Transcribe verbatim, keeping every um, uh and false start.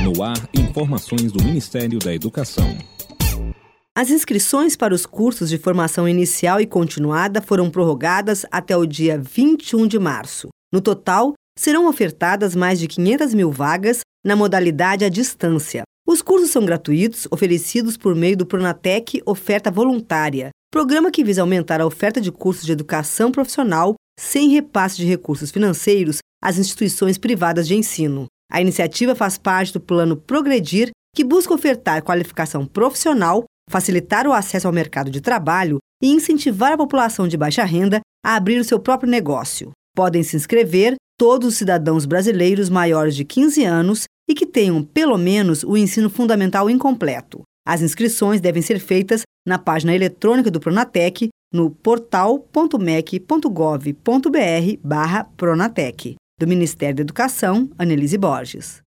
No ar, informações do Ministério da Educação. As inscrições para os cursos de formação inicial e continuada foram prorrogadas até o dia vinte e um de março. No total, serão ofertadas mais de quinhentas mil vagas na modalidade à distância. Os cursos são gratuitos, oferecidos por meio do Pronatec Oferta Voluntária, programa que visa aumentar a oferta de cursos de educação profissional sem repasse de recursos financeiros às instituições privadas de ensino. A iniciativa faz parte do Plano Progredir, que busca ofertar qualificação profissional, facilitar o acesso ao mercado de trabalho e incentivar a população de baixa renda a abrir o seu próprio negócio. Podem se inscrever todos os cidadãos brasileiros maiores de quinze anos e que tenham, pelo menos, o ensino fundamental incompleto. As inscrições devem ser feitas na página eletrônica do Pronatec, no portal ponto mec ponto gov ponto br barra Pronatec. Do Ministério da Educação, Anelise Borges.